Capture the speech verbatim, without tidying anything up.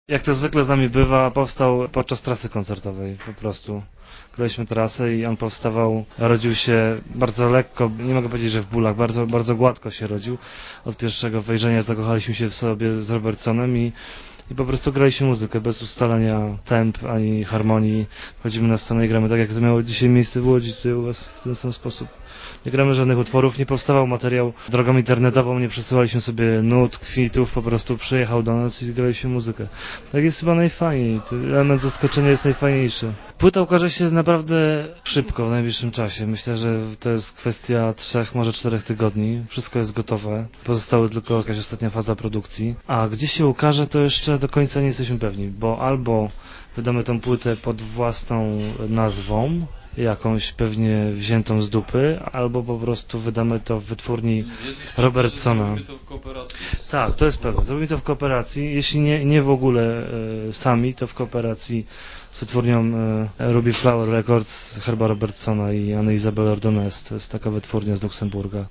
Jak to zwykle z nami bywa, powstał podczas trasy koncertowej po prostu. Graliśmy trasę i on powstawał, rodził się bardzo lekko, nie mogę powiedzieć, że w bólach, bardzo, bardzo gładko się rodził. Od pierwszego wejrzenia zakochaliśmy się w sobie z Robertsonem i I po prostu graliśmy muzykę bez ustalania temp ani harmonii. Wchodzimy na scenę i gramy tak, jak to miało dzisiaj miejsce w Łodzi, tutaj u was w ten sam sposób. Nie gramy żadnych utworów, nie powstawał materiał drogą internetową, nie przesyłaliśmy sobie nut, kwitów, po prostu przyjechał do nas i graliśmy muzykę. Tak jest chyba najfajniej, ten element zaskoczenia jest najfajniejszy. Płyta ukaże się naprawdę szybko, w najbliższym czasie. Myślę, że to jest kwestia trzech, może czterech tygodni. Wszystko jest gotowe. Pozostała tylko jakaś ostatnia faza produkcji. A gdzie się ukaże, to jeszcze do końca nie jesteśmy pewni, bo albo wydamy tą płytę pod własną nazwą, jakąś pewnie wziętą z dupy, albo po prostu wydamy to w wytwórni Robertsona. Zrobimy to w kooperacji. Tak, to jest pewne. Zrobimy to w kooperacji. Jeśli nie, nie w ogóle e, sami, to w kooperacji z wytwórnią e, Ruby Flower Records, Herba Robertsona i Anny Isabel Ordonez. To jest taka wytwórnia z Luksemburga.